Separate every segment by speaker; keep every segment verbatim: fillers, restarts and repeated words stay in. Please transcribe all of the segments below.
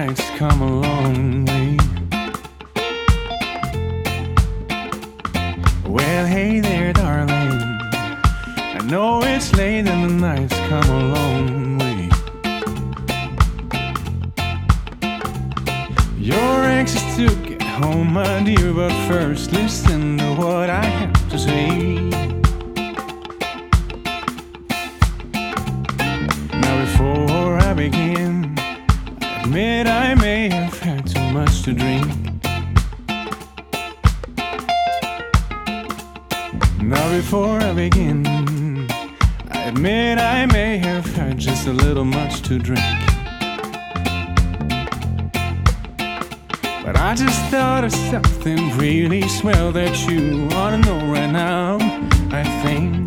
Speaker 1: nights come a long way. Well, hey there, darling, I know it's late and the nights come a long way. You're anxious to get home, my dear, but first listen to what I have to say. Now before I begin, I admit I may have had too much to drink. Now before I begin, I admit I may have had just a little much to drink. But I just thought of something really swell that you ought to know right now, I think.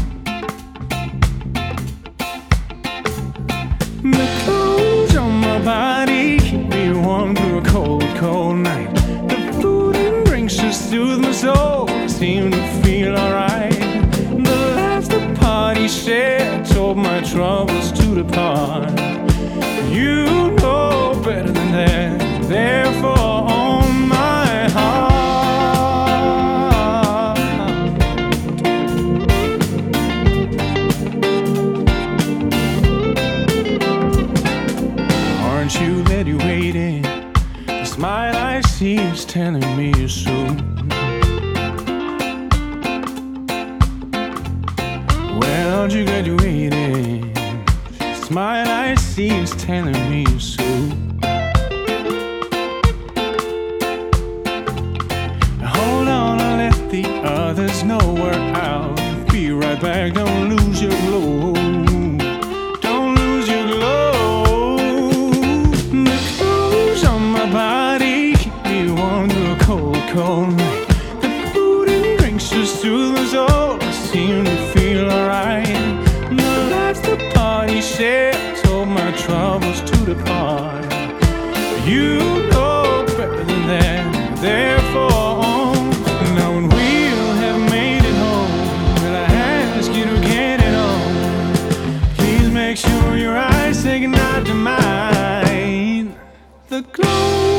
Speaker 1: The clothes on my body keep me warm through a cold, cold night. The food and drinks just soothe my soul, I seem to feel alright. The laughs the party shared told my troubles to depart. You know better than that, therefore on my heart. Aren't you glad you waited? The smile I see is telling me you're soon. Well, aren't you glad you waited? The smile I see is telling me you're soon. Hold on, I'll let the others know we're out. Be right back, don't lose your glow. Don't lose your glow. The clothes on my body keep me warm through a cold, cold night. The food and drinks just soothe my soul, I seem to feel alright. The laughs the party shared told my troubles to depart. You know better than that, therefore now when we'll have made it home, will I ask you to get it on? Please make sure your eyes say goodnight to mine. The clothes